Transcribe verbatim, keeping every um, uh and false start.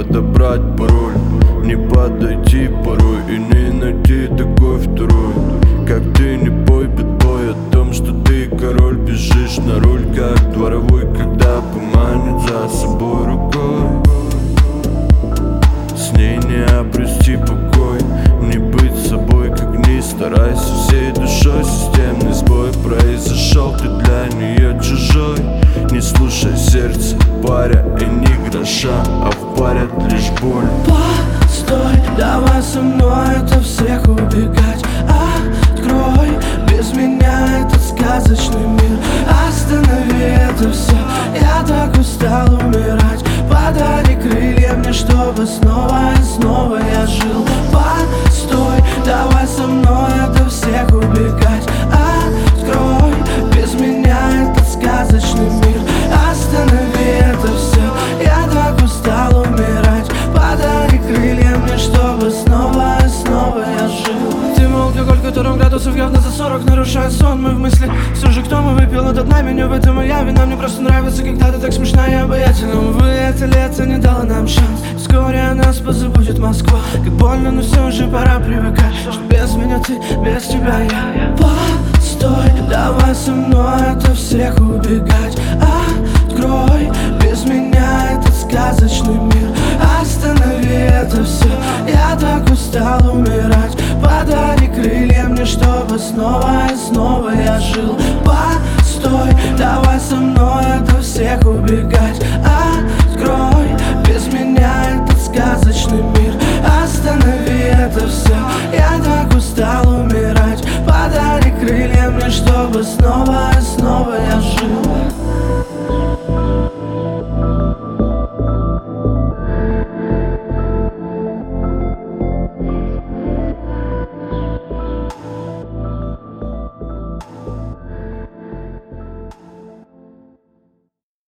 подобрать пароль, не подойти порой и не найти такой второй. Как ты не пой бэтбой о том, что ты король, бежишь на руль, как дворовой, когда поманит за собой рукой. С ней не обрести покой, не быть собой, как ни старайся всей душой. Системный сбой произошел, ты для нее чужой. Не слушай сердце, паря, и ни гроша, а впарят лишь боль. Постой, давай со мной это всех убегать. Открой без меня этот сказочный мир. Останови это все, я так устал умирать. Подари крылья мне, чтобы снова и снова я жил. Постой, давай со мной это всех убегать. Открой без меня этот сказочный мир. Останови это все, я так устал умирать. Подари крылья мне, чтобы снова и снова я жил. Ты алкоголь, которым градусов явно за сорок нарушает сон мой в мысли. Все же кто мы выпил этот на меня, в этом моя вина. Мне просто нравится, когда ты так смешна и обаятельна. Увы, это лето не дало нам шанс. Вскоре о нас позабудет Москва. Как больно, но все же пора привыкать, что без меня ты, без тебя я. Постой, давай со мной это всех убегать. Открой без меня этот сказочный мир. Останови это все, я так устал умирать. Подари крылья мне, чтобы снова и снова я жил. Постой, давай со мной это всех убегать. Открой без меня этот сказочный мир. Останови это все, я так устал умирать. Подари крылья мне, чтобы снова и снова я жил.